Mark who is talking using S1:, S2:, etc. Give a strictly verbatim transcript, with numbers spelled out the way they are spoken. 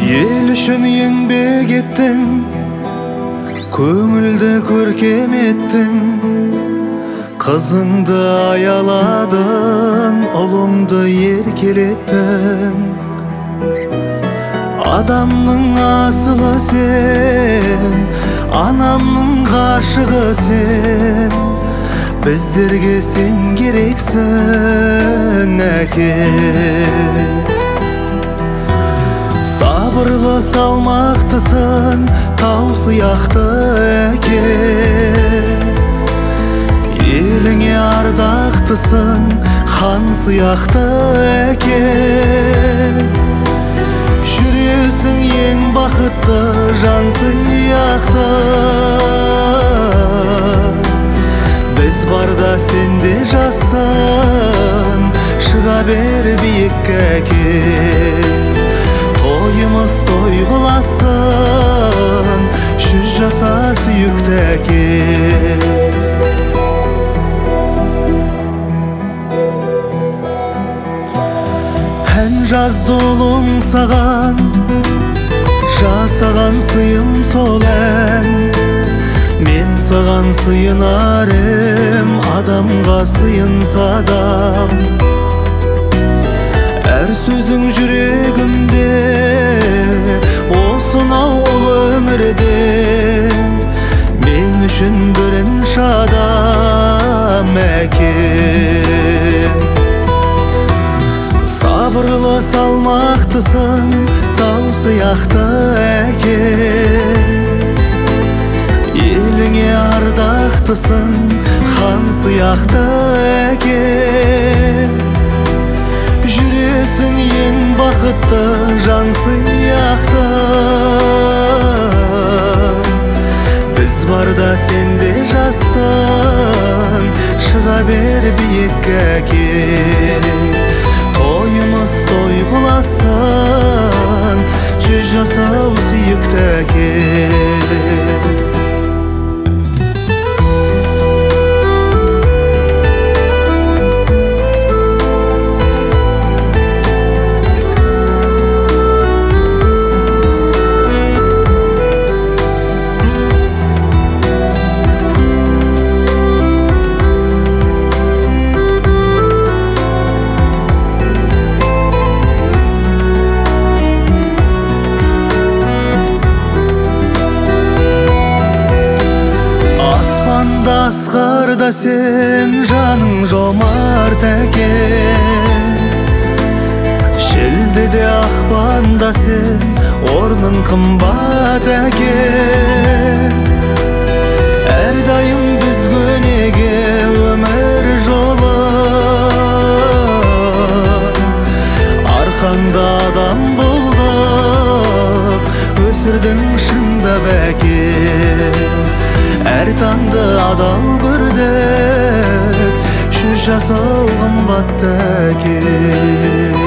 S1: Ел үшін еңбек еттің, көңілді көркем еттің, қызыңды аяладың, ұлыңды еркелеттің. Адамның асылы сен, анамның ғашығы сен, біздерге сен керексің әке. Сабырлы салмақтысың, тау сияқты әке. Еліңе ардақтысың, хан сияқты әке. Жүресің ең бақытты жан сияқты. Біз барда сенде жасын, шыға бер биікке әке. Тойымыз той қыласын, жүз жаса сүйікті әке. Ән жазды ұлың саған, жасаған сыйым сол ән. Мен саған сыйынар ем, адамға сыйынса адам. Әр сөзің жүрегімде, осынау ұлы өмірде. Мен үшін бірінші адам әке. Сабырлы салмақтысың, тау сияқты әке. Еліңе ардақтысың, хан сияқты әке. Жүресің ең бақытты жан сияқты. Біз барда сенде жасын, шыға бер биікке әке. Тойымыз той қыласын, жүз жасау сүйікті әке. Асқарда сен жаның жомарт әке. Шілдеде ақпанда сен орның қымбат әке. Әрдайым біз көнеге өмір жолы. Арқаңда адам болдық, өсірдің шындап әке. Әр таңды адал көрдік, жүз жасау қымбатты әке.